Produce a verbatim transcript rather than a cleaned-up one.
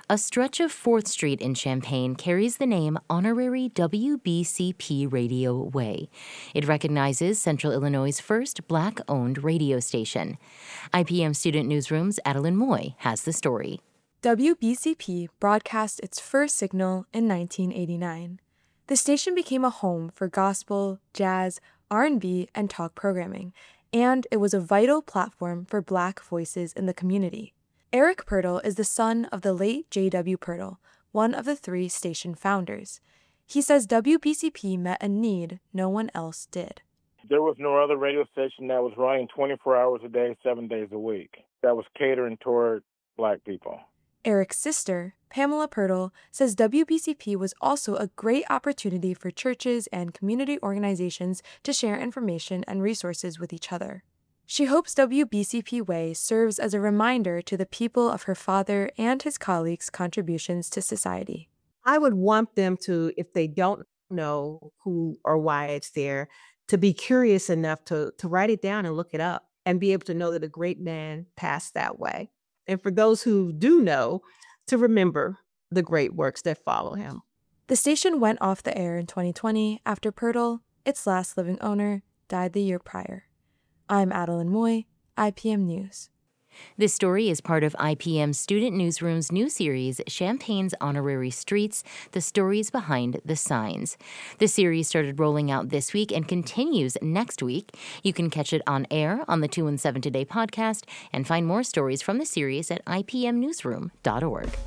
A stretch of fourth Street in Champaign carries the name Honorary W B C P Radio Way. It recognizes Central Illinois' first Black-owned radio station. I P M Student Newsroom's Adeline Moy has the story. W B C P broadcast its first signal in nineteen eighty-nine. The station became a home for gospel, jazz, R and B, and talk programming, and it was a vital platform for Black voices in the community. Eric Pirtle is the son of the late J W Pirtle, one of the three station founders. He says W B C P met a need no one else did. There was no other radio station that was running twenty-four hours a day, seven days a week, that was catering toward Black people. Eric's sister, Pamela Pirtle, says W B C P was also a great opportunity for churches and community organizations to share information and resources with each other. She hopes W B C P Way serves as a reminder to the people of her father and his colleagues' contributions to society. I would want them to, if they don't know who or why it's there, to be curious enough to, to write it down and look it up and be able to know that a great man passed that way. And for those who do know, to remember the great works that follow him. The station went off the air in twenty twenty after Pirtle, its last living owner, died the year prior. I'm Adeline Moy, I P M News. This story is part of I P M Student Newsroom's new series, Champaign's Honorary Streets, The Stories Behind the Signs. The series started rolling out this week and continues next week. You can catch it on air on the two one seven Today podcast and find more stories from the series at I P M newsroom dot org.